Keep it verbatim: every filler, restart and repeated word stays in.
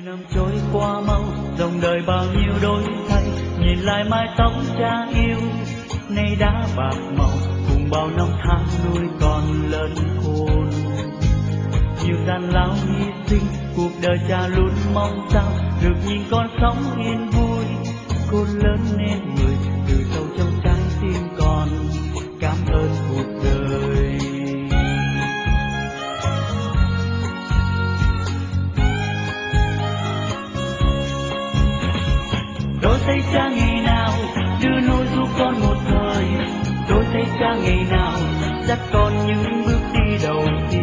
năm trôi qua mau, dòng đời bao nhiêu đổi thay, nhìn lại mái tóc cha yêu nay đã bạc màu, cùng bao năm tháng nuôi con lớn khôn. Nhiều gian lao hy sinh, cuộc đời cha luôn mong sao được nhìn con sống yên vui. Khôn lớn nên người, từ sâu trong trái tim con cảm ơn cuộc đời. Đôi tay cha ngày nào đưa nôi giúp con một thời, đôi tay cha ngày nào dắt con những bước đi đầu tiên.